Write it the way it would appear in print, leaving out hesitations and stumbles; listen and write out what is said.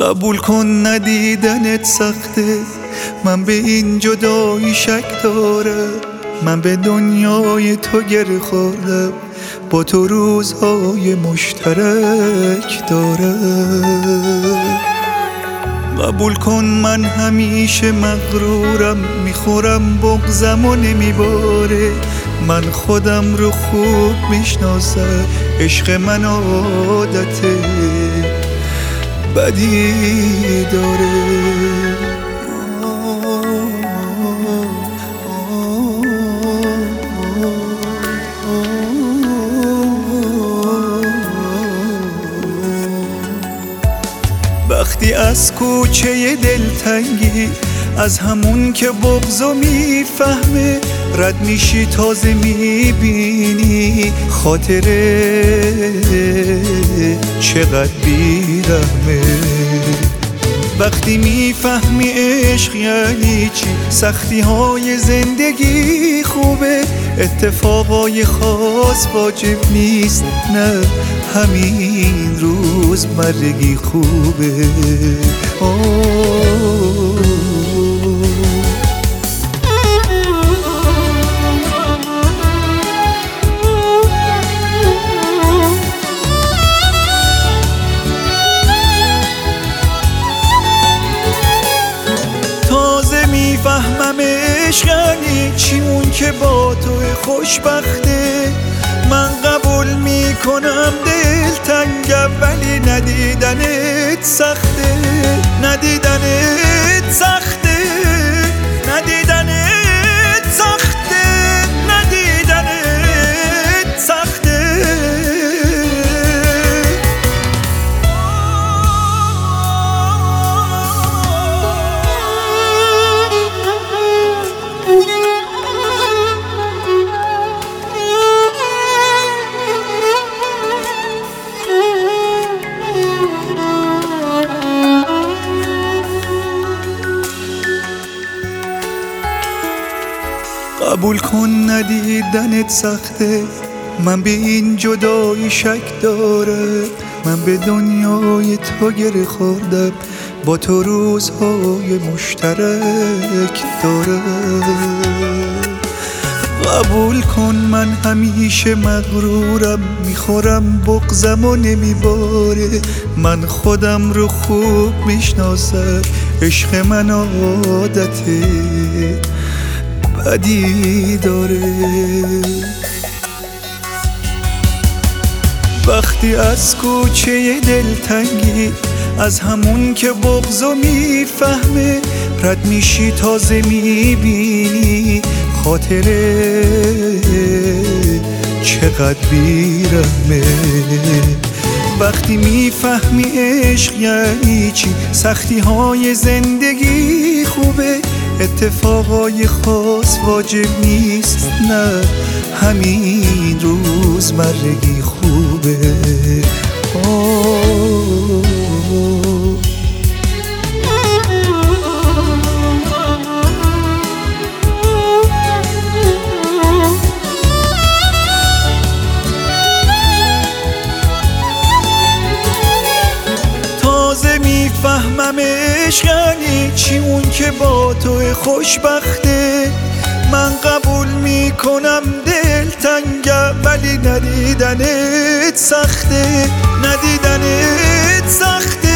قبول کن ندیدنت سخته، من به این جدایی شک دارم. من به دنیای تو گره خوردم، با تو روزهای مشترک دارم. قبول کن من همیشه مغرورم، میخورم بغضم و نمیباره. من خودم رو خوب میشناسم، عشق من عادت بدی داره. وقتی از کوچه دلتنگی، از همون که بغضو میفهمه رد میشی، تازه میبینی خاطره چقدر بیرحمه. وقتی میفهمی عشق یعنی چی، سختی های زندگی خوبه، اتفاقای خاص واجب نیست، نه همین روزمرگی خوبه. تازه میفهمم عشق یعنی چی، اون که با تو خوشبخته. من قبول میکنم دلتنگم، ولی ندیدنت سخته. ندیدنت سخته، ندیدنت سخته، ندیدنت سخته. قبول کن ندیدنت سخته، من به این جدایی شک دارم. من به دنیای تو گره خوردم، با تو روزهای مشترک دارم. قبول کن من همیشه مغرورم، میخورم بغضم و نمیباره. من خودم رو خوب میشناسم، عشق من عادت بدی داره. وقتی از کوچه دلتنگی، از همون که بغضو میفهمه رد میشی، تازه میبینی خاطره چقدر بیرحمه. وقتی میفهمی عشق یعنی چی، سختی های زندگی خوبه، اتفاقای خاص واجب نیست، نه همین روزمرگی خوبه. تازه میفهمم عشق یعنی چی، اون که با تو خوشبخته. من قبول میکنم دلتنگم، ولی ندیدنت سخته. ندیدنت سخته،